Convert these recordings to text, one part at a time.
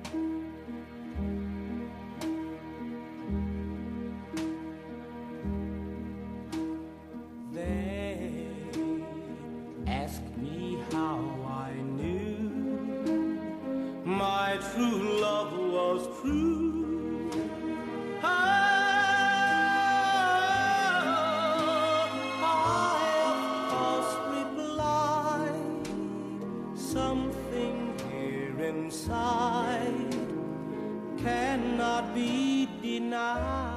Ask me how I knew my true love was true. I of course replied, something here inside cannot be denied.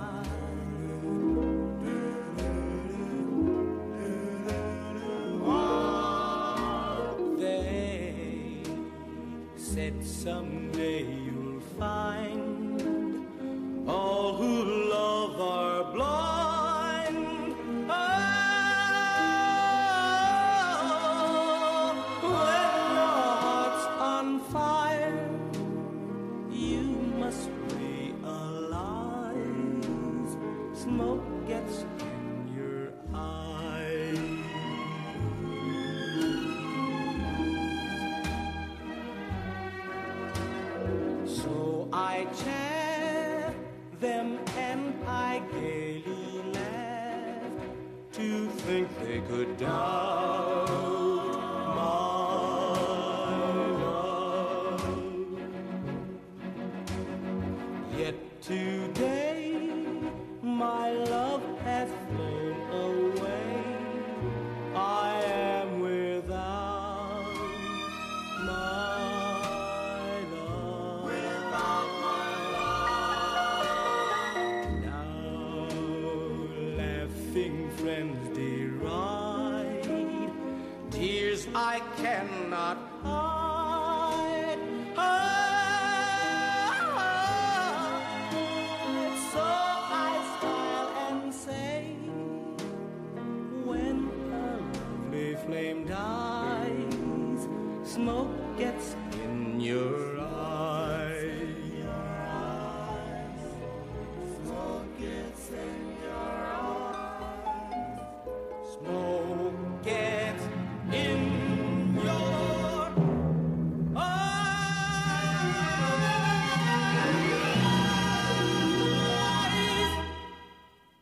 Said someday you'll find all who love are blind. Oh, when your heart's on fire, you must realize smoke gets in your eyes. So I chaff them and I gaily laughed to think they could doubt my love. Yet today my love has flown away. I am without my friends deride, tears I cannot hide. So I smile and say, when a lovely flame dies,